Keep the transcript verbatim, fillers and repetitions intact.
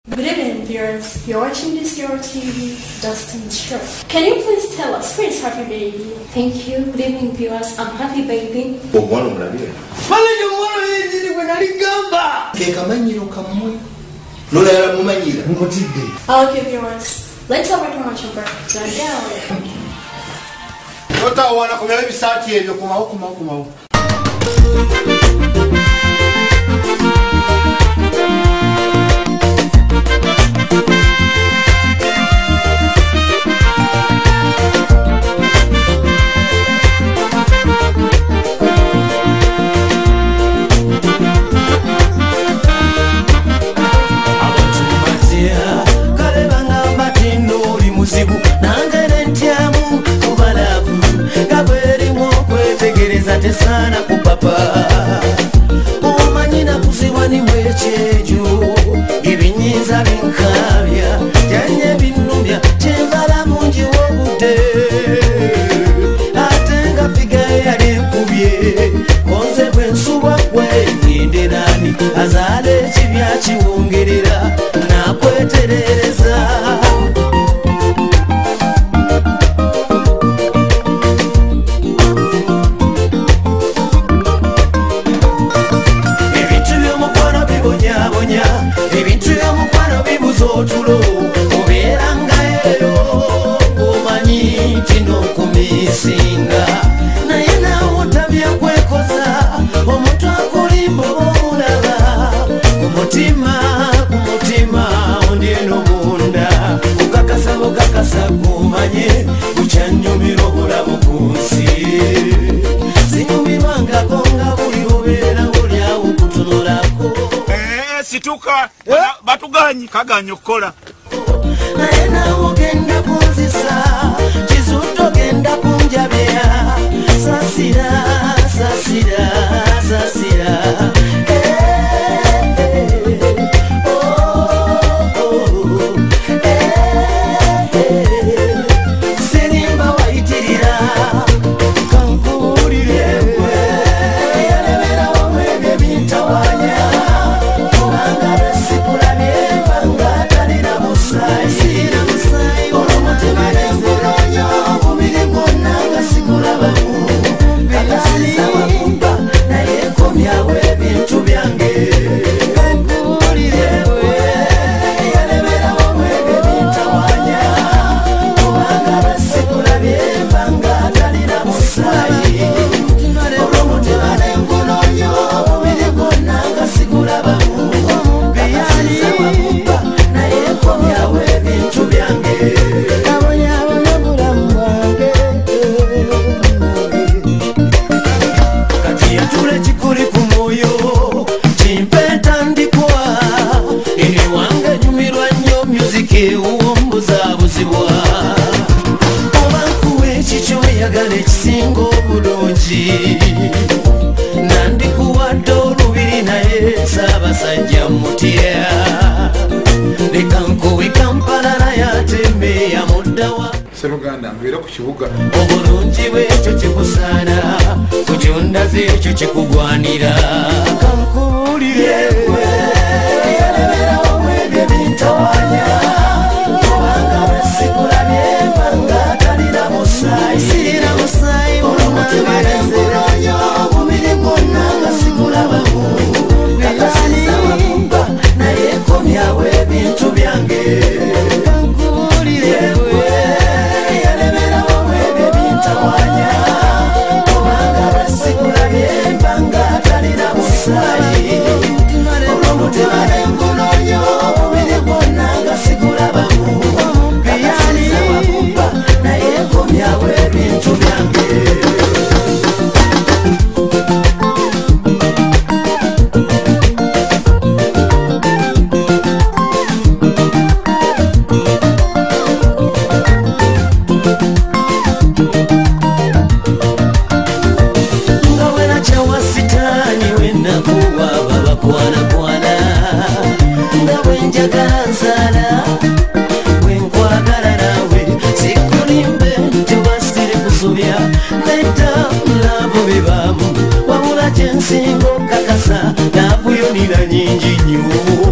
Good evening, viewers. You're watching this Your T V Dustin's show. Can you please tell us where is Happy Baby? Thank you. Good evening, viewers. I'm Happy Baby. Oh, one of them. Manager, one of them when I gamba. Kekamanyiro kamu. Lola ya mumanyira. Ngotide. Okay, viewers. Let's have a commercial break. Down. Tota wana kumela bisati ebyo kumawo kumawo kumawo. Sana kupapa umanyina kuziwani mwecheju ibinyiza binkabya janye binumya chevala munji wobude atenga figa yali kubye konze kwensuba kwe ndenani azale chibya chiwongerera na kweterereza Tulo oberanga eyo omanyi kino kumisinga naye nawe otabya kwekoza omuntu akulimba omulaba ku mutima ku mutima ondyeno munda kukakasa bukakasa kumanye kukyanyumira obulamu ku nsi sinyumirwangako nga buli obeera ng'olyawo kutunulako situka batuganyi kaganyi okukola naye nawe ogenda kunzisa kizuto genda kunjabya sasira sasira sasira sirimba wayitirira kankuwulire yalebera wamwe byebintawanya ekisinga obulungi nandikuwadde olubiri naye Ssaabasajja mutya leka nkuwe Kampala naye atembe yamuddawa Sseruganda mbeera ku kibuga obulungi bwekyo kikusaana kukyonda zekyo kikugwanira kankuwulire yalebera wamwe byebintawanya kubanga bwesikulabye mbanga talina musaayi bintu byange kankuwulire yalebera wamwe byebintawanya kubanga basikulabye mbanga talina musaayi olw'omutima nengunoonya omubiri gwonna nga sigulabamu kakasiza wabumba naye komyawo ebintu byange Singo kakasa na buyo nina nyingi nyu